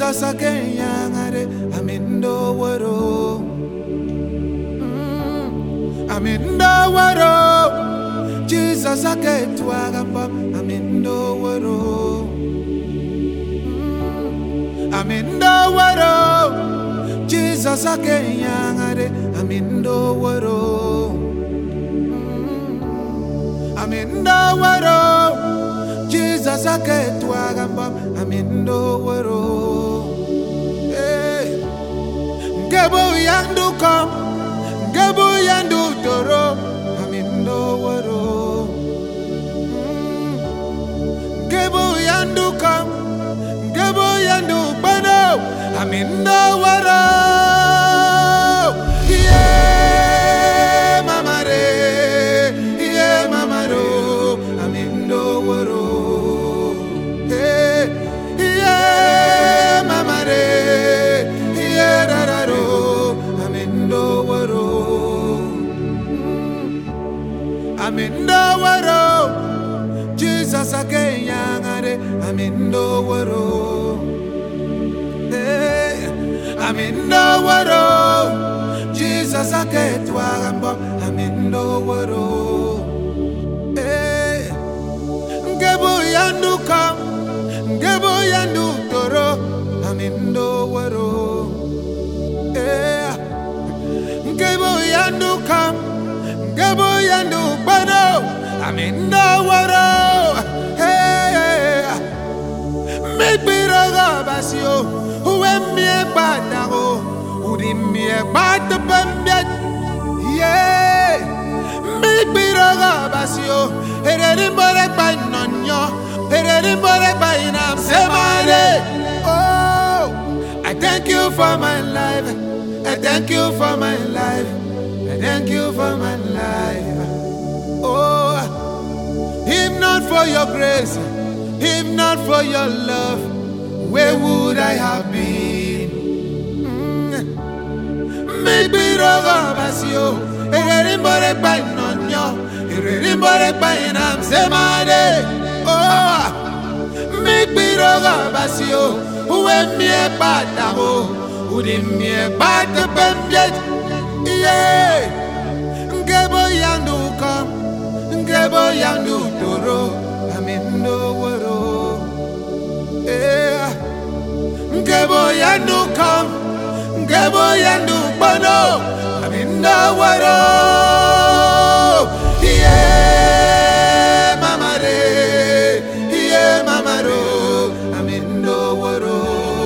Jesus akeyangare amindo waro. Amindo waro. Jesus aketwagamba amindo waro. Amindo waro. Jesus akeyangare amindo waro. Amindo waro. Jesus aketwagamba amindo waro. Hey. Ngebo yandu kam, ngebo yandu toro, amindo waro. Ngebo yandu kam, ngebo yandu bano, amindo waro. Yeah, mamare, yeah, mamaro, amindo waro. Hey, yeah, mamare, yeah, rararo, amindo waro. Amindo waro. Jesus akeyangare amindo waro. Hey, amindo waro. Jesus aketwagamba amindo waro. Hey, ngebo yandu kam, ngebo yandu toro, amindo waro. Hey, ngebo yandu kam, ngebo yandu bano, amindo waro. Hey, mikbiroga basio, uwemie badago, udimie badabambet. Yeah, mikbiroga basio, ererimbore bainonyo, ererimbore bainam semade. Oh, I thank you for my life. I thank you for my life. I thank you for my life. Oh, if not for your grace, if not for your love, where would I have been? Maybe roga basio, ererimbore bainonyo, ererimbore bainam semade. Oh, maybe roga basio, uwemie badago, udimie badabambet. Yeah, ngebo yandu kam, ngebo yandu toro, amindo waro. Yeah, ngebo yandu kam, ngebo yandu bano, amindo waro. Yeah, mamare, yeah, mamaro, amindo waro.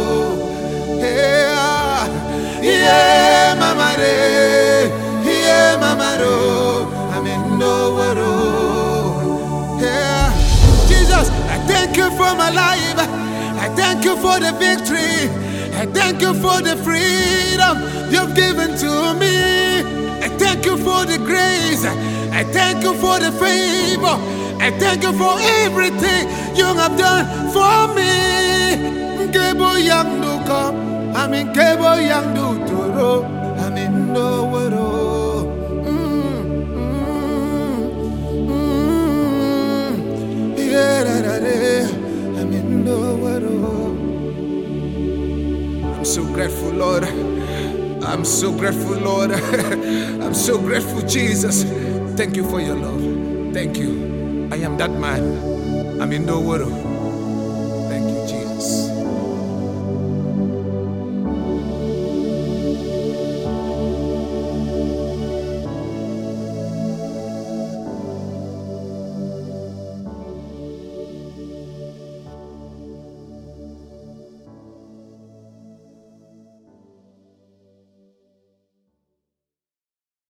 Yeah, yeah, mamare, yeah, mamaro, amindo waro. Yeah, Jesus, I thank you for my life. I thank you for the victory. I thank you for the freedom you've given to me. I thank you for the grace. I thank you for the favor. I thank you for everything you have done for me. Ngebo yandu kam, amin ngebo yandu toro, amin no waro. I'm so grateful, Lord. I'm so grateful, Lord. I'm so grateful, Jesus. Thank you for your love. Thank you. I am that man. I'm in no world.